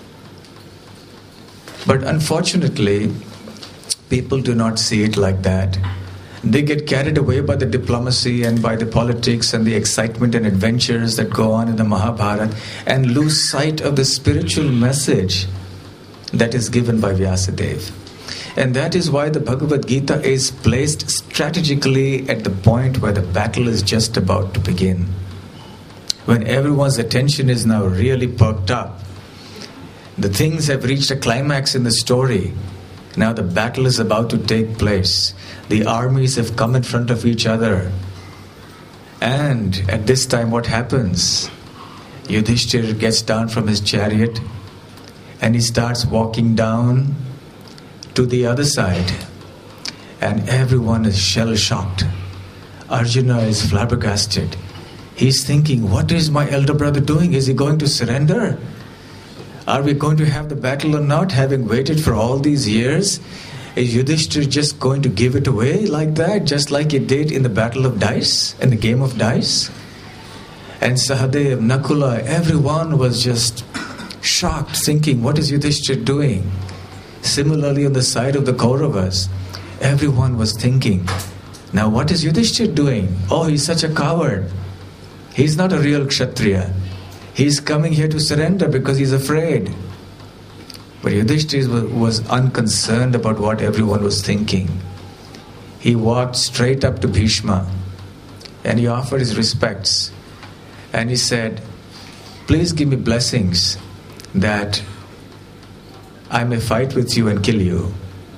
But unfortunately, people do not see it like that. They get carried away by the diplomacy and by the politics and the excitement and adventures that go on in the Mahabharata and lose sight of the spiritual message that is given by Vyasadeva. And that is why the Bhagavad Gita is placed strategically at the point where the battle is just about to begin. When everyone's attention is now really perked up, the things have reached a climax in the story. Now the battle is about to take place. The armies have come in front of each other. And at this time what happens? Yudhishthira gets down from his chariot and he starts walking down to the other side. And everyone is shell-shocked. Arjuna is flabbergasted. He's thinking, what is my elder brother doing? Is he going to surrender? Are we going to have the battle or not? Having waited for all these years, is Yudhishthira just going to give it away like that, just like he did in the battle of dice, in the game of dice? And Sahadev, Nakula, everyone was just shocked, thinking, what is Yudhishthira doing? Similarly, on the side of the Kauravas, everyone was thinking, now what is Yudhishthira doing? Oh, he's such a coward. He's not a real Kshatriya. He's coming here to surrender because he's afraid. But Yudhishthira was unconcerned about what everyone was thinking. He walked straight up to Bhishma and he offered his respects. And he said, please give me blessings that I may fight with you and kill you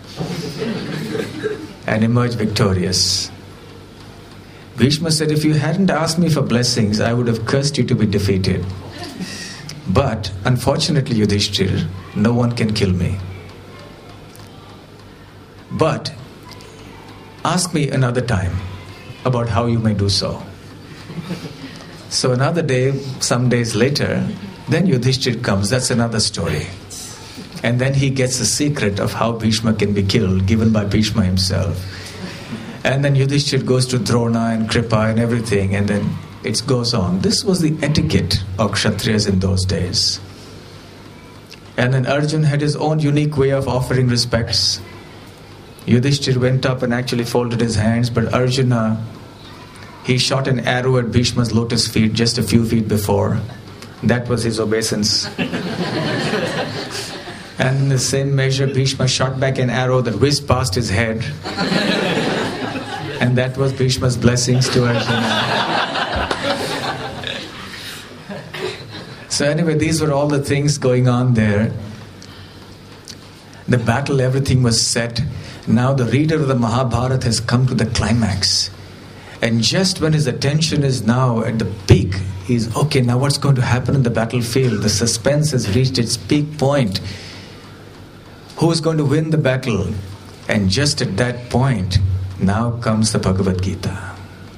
and emerge victorious. Bhishma said, if you hadn't asked me for blessings, I would have cursed you to be defeated. But unfortunately, Yudhishthira, no one can kill me. But ask me another time about how you may do so. So another day, some days later, then Yudhishthir comes. That's another story. And then he gets the secret of how Bhishma can be killed, given by Bhishma himself. And then Yudhishthir goes to Drona and Kripa and everything, and then it goes on. This was the etiquette of Kshatriyas in those days. And then Arjun had his own unique way of offering respects. Yudhishthir went up and actually folded his hands, but Arjuna, he shot an arrow at Bhishma's lotus feet just a few feet before. That was his obeisance. And in the same measure, Bhishma shot back an arrow that whizzed past his head. And that was Bhishma's blessings to Arjuna. So anyway, these were all the things going on there. The battle, everything was set. Now the reader of the Mahabharata has come to the climax. And just when his attention is now at the peak, he's, okay, now what's going to happen in the battlefield? The suspense has reached its peak point. Who is going to win the battle? And just at that point, now comes the Bhagavad Gita.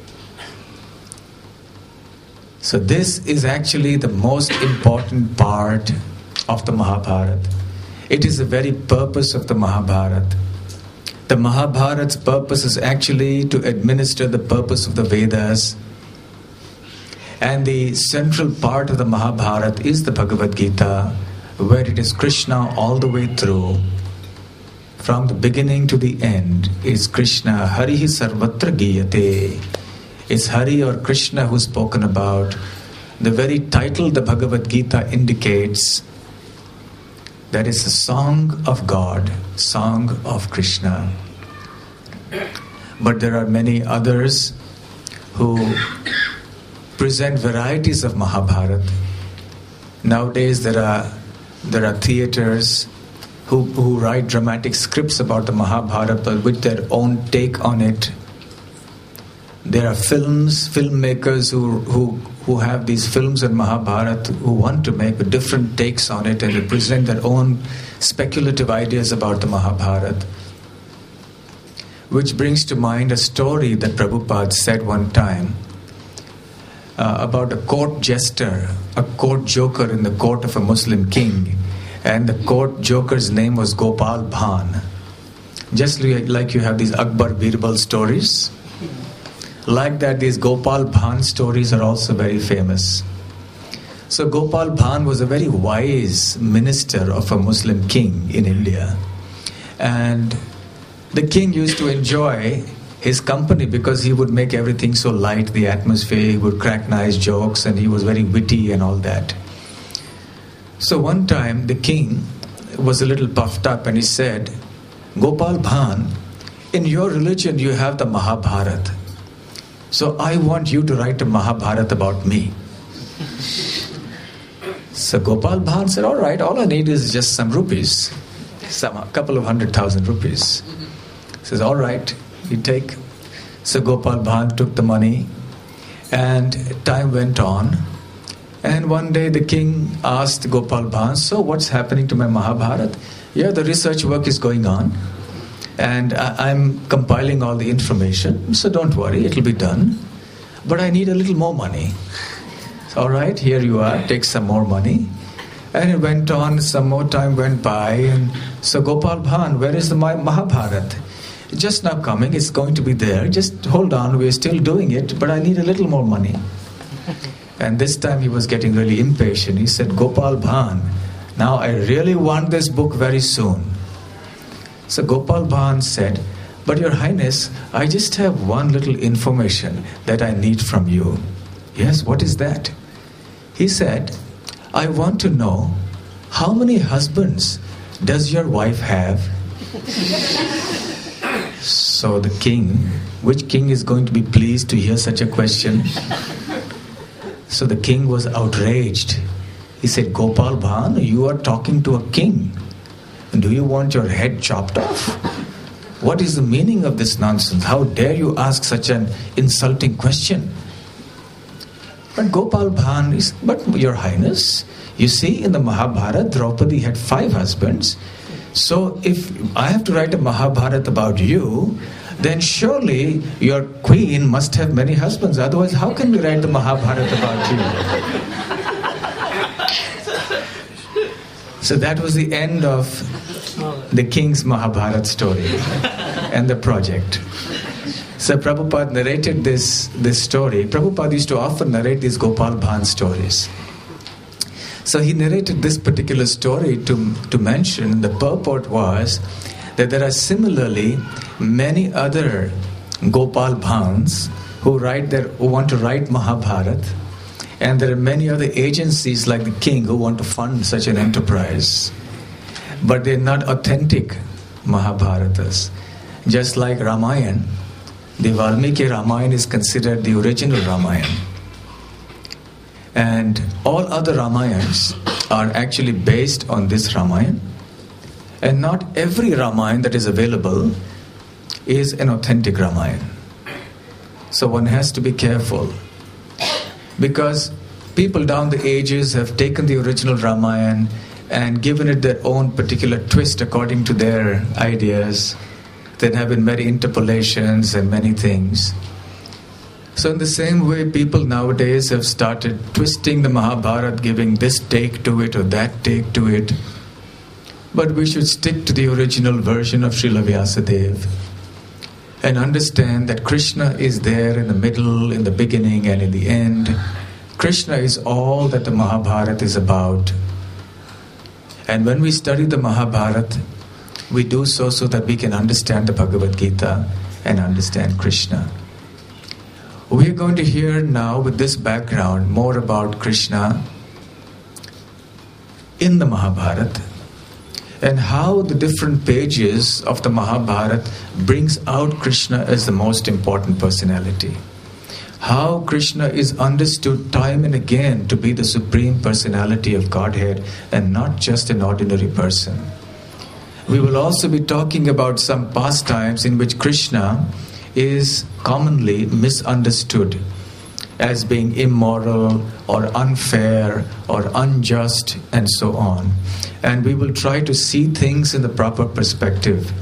So this is actually the most important part of the Mahabharata. It is the very purpose of the Mahabharata. The Mahabharata's purpose is actually to administer the purpose of the Vedas. And the central part of the Mahabharata is the Bhagavad Gita, where it is Krishna all the way through. From the beginning to the end is Krishna. Harihi sarvatra giyate. It's Hari or Krishna who's spoken about. The very title the Bhagavad Gita indicates that it's a song of God, song of Krishna. But there are many others who present varieties of Mahabharata. Nowadays there are theaters who write dramatic scripts about the Mahabharata but with their own take on it. There are filmmakers who have these films on Mahabharata who want to make different takes on it and they present their own speculative ideas about the Mahabharata. Which brings to mind a story that Prabhupada said one time about a court jester, a court joker in the court of a Muslim king. And the court joker's name was Gopal Bhan. Just like you have these Akbar Birbal stories, like that these Gopal Bhan stories are also very famous. So Gopal Bhan was a very wise minister of a Muslim king in India. And the king used to enjoy his company because he would make everything so light, the atmosphere, he would crack nice jokes and he was very witty and all that. So one time the king was a little puffed up and he said, Gopal Bhan, in your religion you have the Mahabharata. So I want you to write a Mahabharata about me. So Gopal Bhan said, all right, all I need is just some rupees, a couple of 100,000 rupees. He says, all right, you take. So Gopal Bhan took the money and time went on. And one day the king asked Gopal Bhan, so what's happening to my Mahabharata? Yeah, the research work is going on. And I'm compiling all the information. So don't worry, it'll be done. But I need a little more money. So, all right, here you are, take some more money. And it went on, some more time went by. And so Gopal Bhan, where is the Mahabharata? Just now coming, it's going to be there. Just hold on, we're still doing it, but I need a little more money. And this time he was getting really impatient. He said, Gopal Bhan, now I really want this book very soon. So Gopal Bhan said, but Your Highness, I just have one little information that I need from you. Yes, what is that? He said, I want to know how many husbands does your wife have? So the king, which king is going to be pleased to hear such a question? So the king was outraged. He said, Gopal Bhan, you are talking to a king. Do you want your head chopped off? What is the meaning of this nonsense? How dare you ask such an insulting question? But Gopal Bhan is, but Your Highness, you see in the Mahabharata, Draupadi had 5 husbands. So if I have to write a Mahabharata about you, then surely your queen must have many husbands. Otherwise, how can we write the Mahabharata about you? So that was the end of the king's Mahabharata story and the project. So Prabhupada narrated this story. Prabhupada used to often narrate these Gopal Bhan stories. So he narrated this particular story to mention the purport was that there are similarly many other Gopal Bhans who want to write Mahabharata, and there are many other agencies like the king who want to fund such an enterprise, but they're not authentic Mahabharatas. Just like Ramayana, the Valmiki Ramayana is considered the original Ramayana. And all other Ramayans are actually based on this Ramayana. And not every Ramayana that is available is an authentic Ramayana. So one has to be careful. Because people down the ages have taken the original Ramayana and given it their own particular twist according to their ideas. There have been many interpolations and many things. So in the same way, people nowadays have started twisting the Mahabharata, giving this take to it or that take to it. But we should stick to the original version of Srila Vyasadeva and understand that Krishna is there in the middle, in the beginning and in the end. Krishna is all that the Mahabharata is about. And when we study the Mahabharata, we do so that we can understand the Bhagavad Gita and understand Krishna. We are going to hear now, with this background, more about Krishna in the Mahabharata and how the different pages of the Mahabharata brings out Krishna as the most important personality. How Krishna is understood time and again to be the supreme personality of Godhead and not just an ordinary person. We will also be talking about some pastimes in which Krishna is commonly misunderstood as being immoral or unfair or unjust and so on. And we will try to see things in the proper perspective.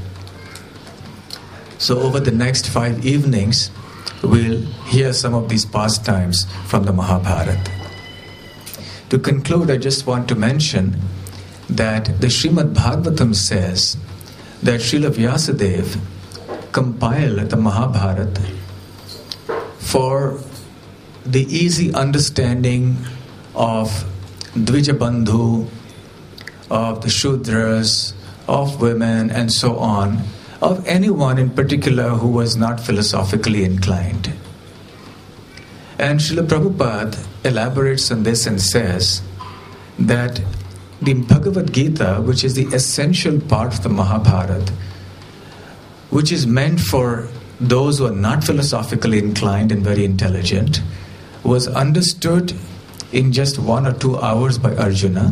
So over the next 5 evenings, we'll hear some of these pastimes from the Mahabharata. To conclude, I just want to mention that the Srimad Bhagavatam says that Srila Vyasadeva compiled the Mahabharata for the easy understanding of Dvijabandhu, of the Shudras, of women and so on, of anyone in particular who was not philosophically inclined. And Srila Prabhupada elaborates on this and says that the Bhagavad Gita, which is the essential part of the Mahabharata, which is meant for those who are not philosophically inclined and very intelligent, was understood in just 1 or 2 hours by Arjuna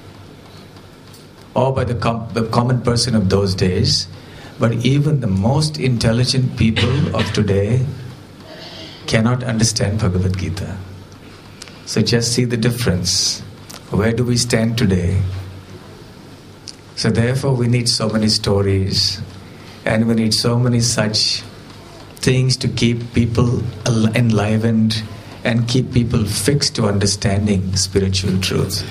or by the common person of those days. But even the most intelligent people of today cannot understand Bhagavad Gita. So just see the difference. Where do we stand today? So therefore we need so many stories. And we need so many such things to keep people enlivened and keep people fixed to understanding spiritual truth.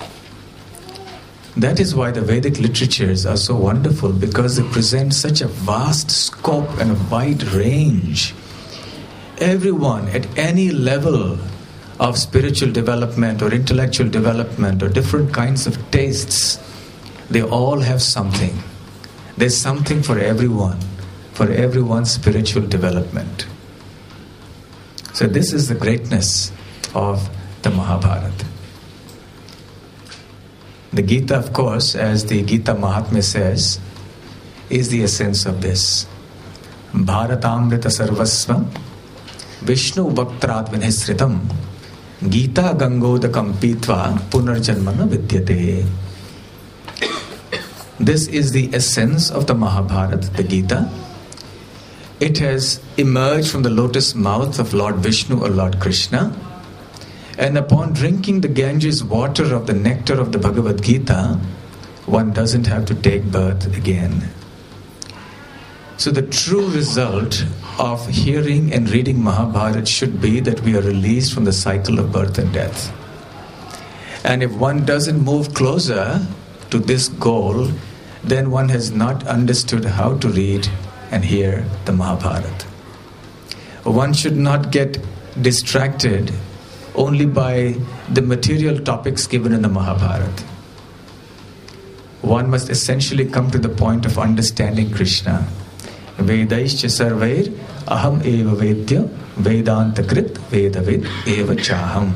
That is why the Vedic literatures are so wonderful, because they present such a vast scope and a wide range. Everyone at any level of spiritual development or intellectual development or different kinds of tastes, they all have something. There's something for everyone's spiritual development. So this is the greatness of the Mahabharata. The Gita, of course, as the Gita Mahatmya says, is the essence of this. Bharatamrita sarvasvam Vishnu Vaktarat Vinhisritam Gita Gangodakam Pitva Punarjanmana Vidyate. This is the essence of the Mahabharata, the Gita. It has emerged from the lotus mouth of Lord Vishnu or Lord Krishna. And upon drinking the Ganges water of the nectar of the Bhagavad Gita, one doesn't have to take birth again. So the true result of hearing and reading Mahabharata should be that we are released from the cycle of birth and death. And if one doesn't move closer to this goal, then one has not understood how to read and hear the Mahabharata. One should not get distracted only by the material topics given in the Mahabharata. One must essentially come to the point of understanding Krishna. Vedaischa sarvair aham eva vedya vedanta krit vedavid eva chaham.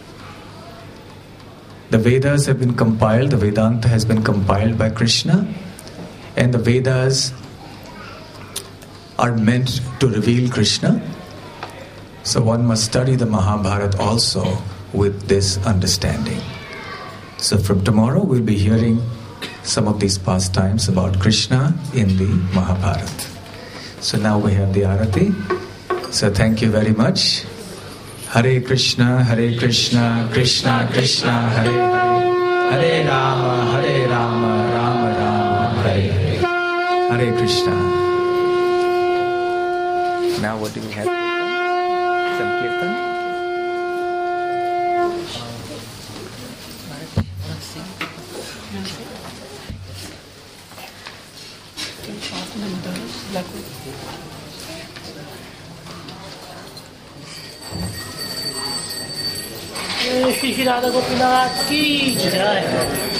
The Vedas have been compiled, the Vedanta has been compiled by Krishna, and the Vedas are meant to reveal Krishna. So one must study the Mahabharata also with this understanding. So from tomorrow we'll be hearing some of these pastimes about Krishna in the Mahabharata. So now we have the Arati. So thank you very much. Hare Krishna, Krishna Krishna, Hare Hare, Hare Rama, Rama Rama, Hare Hare. Hare Krishna. Now what do we have? Some kirtan? Shri Radha Gopinath की जय।